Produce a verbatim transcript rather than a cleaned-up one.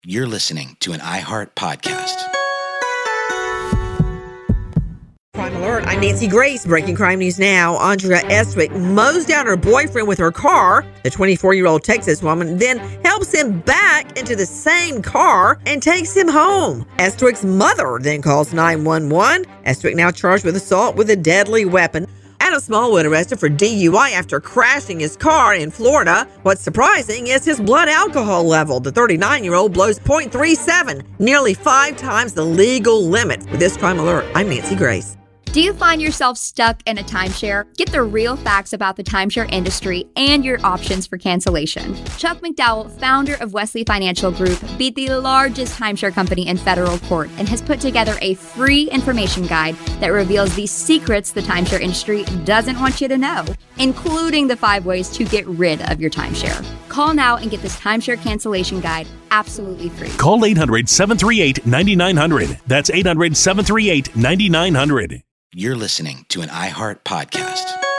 You're listening to an iHeart podcast. Crime Alert, I'm Nancy Grace. Breaking crime news now. Andrea Estwick mows down her boyfriend with her car. The twenty-four-year-old Texas woman then helps him back into the same car and takes him home. Estwick's mother then calls nine one one. Estwick now charged with assault with a deadly weapon. Adam Smallwood arrested for D U I after crashing his car in Florida. What's surprising is his blood alcohol level. The thirty-nine-year-old blows point three seven, nearly five times the legal limit. With this Crime Alert, I'm Nancy Grace. Do you find yourself stuck in a timeshare? Get the real facts about the timeshare industry and your options for cancellation. Chuck McDowell, founder of Wesley Financial Group, beat the largest timeshare company in federal court and has put together a free information guide that reveals the secrets the timeshare industry doesn't want you to know, including the five ways to get rid of your timeshare. Call now and get this timeshare cancellation guide absolutely free. Call eight hundred, seven three eight, nine nine zero zero. That's eight hundred, seven three eight, nine nine zero zero. You're listening to an iHeart podcast.